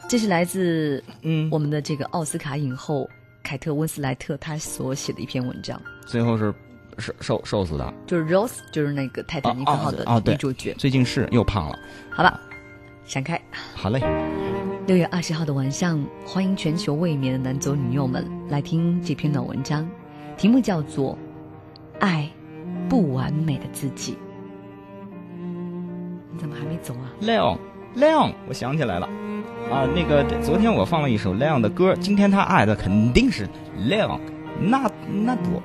这是来自我们的这个奥斯卡影后凯特温斯莱特她所写的一篇文章。 最后是瘦死的， 就是 Rose， 就是那个泰坦尼克号的女主角。 最近是又胖了。 好吧，闪开。 好嘞。 6月20号的晚上，欢迎全球未眠的男左女右们来听这篇暖文章，题目叫做《爱不完美的自己》。你怎么还没走啊 Leon， 我想起来了啊，那个昨天我放了一首 Leon 的歌，今天他爱的肯定是 Leon， 那多。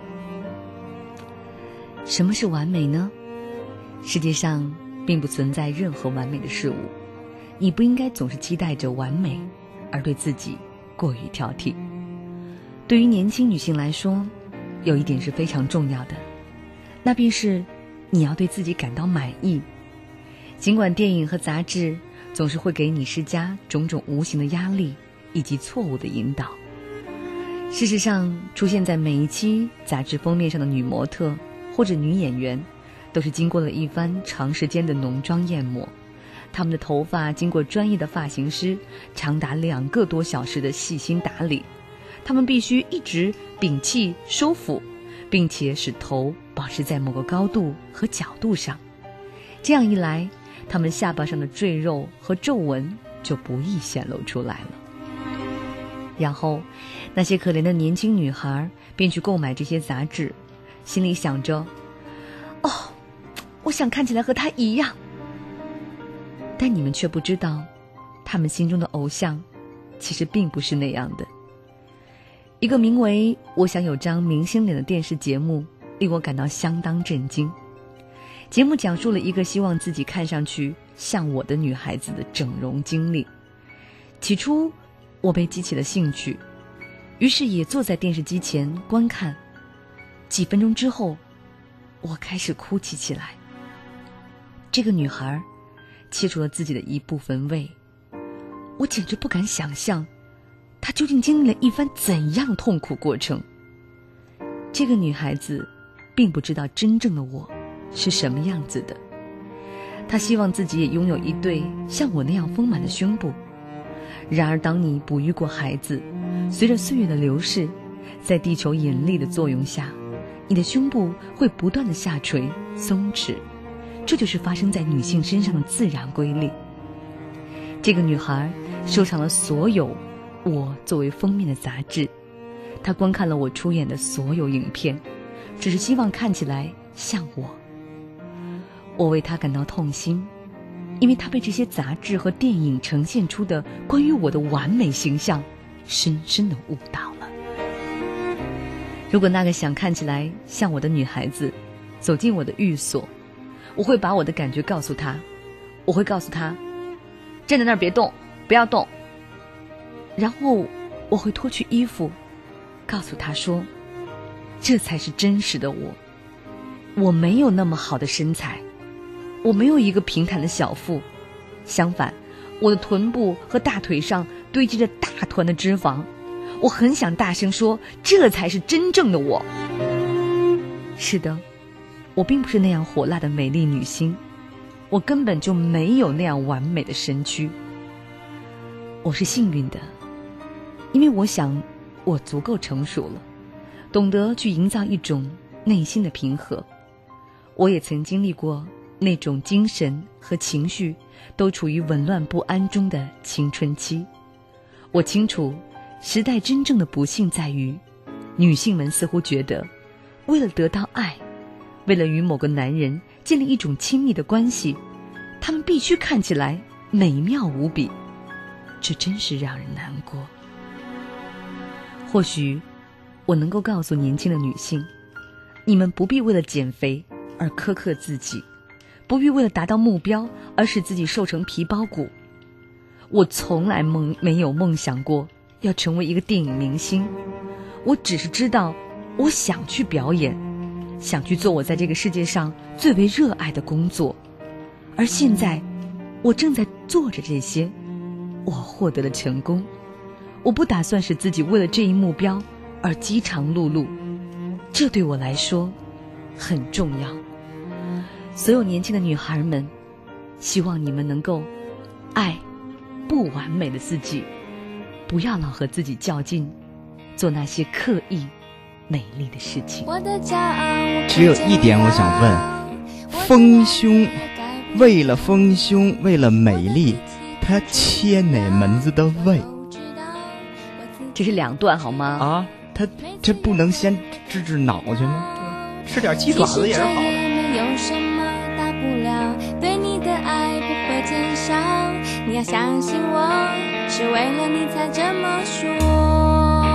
什么是完美呢？世界上并不存在任何完美的事物，你不应该总是期待着完美，而对自己过于挑剔。对于年轻女性来说，有一点是非常重要的，那便是你要对自己感到满意。尽管电影和杂志总是会给你施加种种无形的压力以及错误的引导，事实上，出现在每一期杂志封面上的女模特或者女演员，都是经过了一番长时间的浓妆艳抹，她们的头发经过专业的发型师长达2个多小时的细心打理，她们必须一直屏气收腹，并且使头保持在某个高度和角度上。这样一来，她们下巴上的赘肉和皱纹就不易显露出来了。然后，那些可怜的年轻女孩便去购买这些杂志，心里想着，哦，我想看起来和他一样。但你们却不知道，他们心中的偶像其实并不是那样的。一个名为《我想有张明星脸》的电视节目令我感到相当震惊。节目讲述了一个希望自己看上去像我的女孩子的整容经历。起初我被激起了兴趣，于是也坐在电视机前观看。几分钟之后，我开始哭泣起来。这个女孩切除了自己的一部分胃，我简直不敢想象她究竟经历了一番怎样痛苦过程。这个女孩子并不知道真正的我是什么样子的，她希望自己也拥有一对像我那样丰满的胸部。然而当你哺育过孩子，随着岁月的流逝，在地球引力的作用下，你的胸部会不断地下垂松弛，这就是发生在女性身上的自然规律。这个女孩收藏了所有我作为封面的杂志，她观看了我出演的所有影片，只是希望看起来像我。我为她感到痛心，因为她被这些杂志和电影呈现出的关于我的完美形象深深地误导了。如果那个想看起来像我的女孩子走进我的寓所，我会把我的感觉告诉她，我会告诉她，站在那儿别动，不要动。然后我会脱去衣服，告诉她说，这才是真实的我。我没有那么好的身材，我没有一个平坦的小腹，相反，我的臀部和大腿上堆积着大团的脂肪。我很想大声说，这才是真正的我。是的，我并不是那样火辣的美丽女星，我根本就没有那样完美的身躯。我是幸运的，因为我想我足够成熟了，懂得去营造一种内心的平和。我也曾经历过那种精神和情绪都处于紊乱不安中的青春期。我清楚时代真正的不幸在于，女性们似乎觉得，为了得到爱，为了与某个男人建立一种亲密的关系，她们必须看起来美妙无比，这真是让人难过。或许我能够告诉年轻的女性，你们不必为了减肥而苛刻自己，不必为了达到目标而使自己瘦成皮包骨。我从来没有梦想过要成为一个电影明星，我只是知道我想去表演，想去做我在这个世界上最为热爱的工作。而现在我正在做着这些，我获得了成功。我不打算使自己为了这一目标而饥肠辘辘，这对我来说很重要。所有年轻的女孩们，希望你们能够爱不完美的自己，不要老和自己较劲，做那些刻意美丽的事情。 只有一点我想问，丰胸，为了丰胸，为了美丽，他切哪门子的胃？ 这是2段好吗？ 啊，他这不能先治脑去吗？吃点鸡爪子也是好的。 有什么大不了，对你的爱不会减少，你要相信我，是为了你才这么说。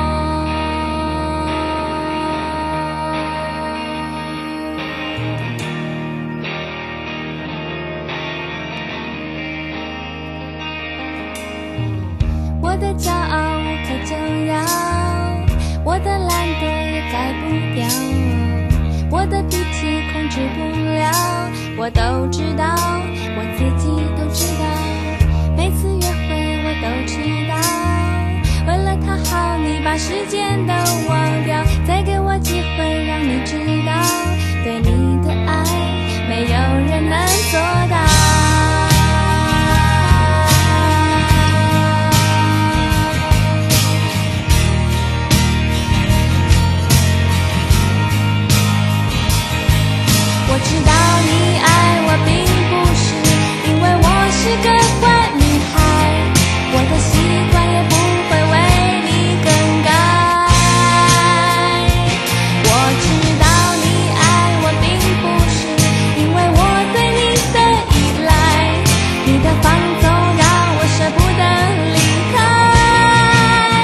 我的骄傲无可救药，我的懒惰也改不掉，我的脾气控制不了，我都知道，我自己都知道，每次约会我都迟到，为了讨好你把时间都忘掉，再给我机会让你知道，对你的爱没有人能做到。我知道你爱我并不是因为我是个坏女孩，我的习惯也不会为你更改。我知道你爱我并不是因为我对你的依赖，你的放纵让我舍不得离开。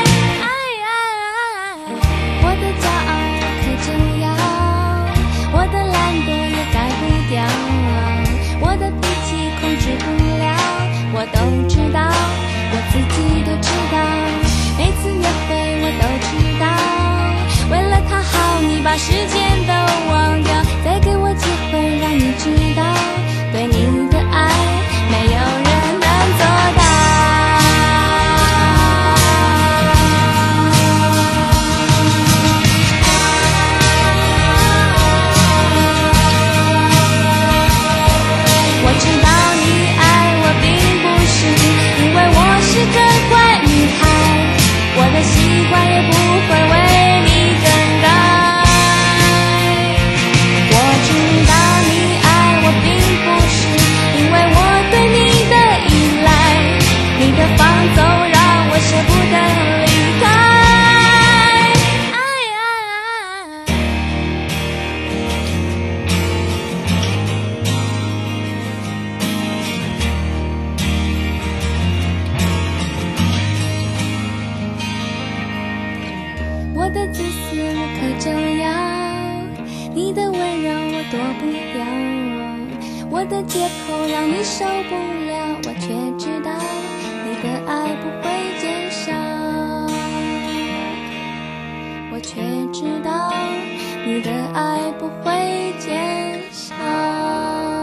我的骄傲可救药，我的懒惰改不掉，我的脾气控制不了，我都知道，我自己都知道，每次约会我都知道，为了讨好你把时间都忘掉，再给我机会让你知道，对你的爱没有人能做到。我的习惯也不会为你更改，我知道你爱我并不是因为我对你的依赖，你的放纵让我舍不得离开。我的自私无可救药，你的温柔我躲不掉，我的借口让你受不了，我却知道你的爱不会减少，我却知道你的爱不会减少。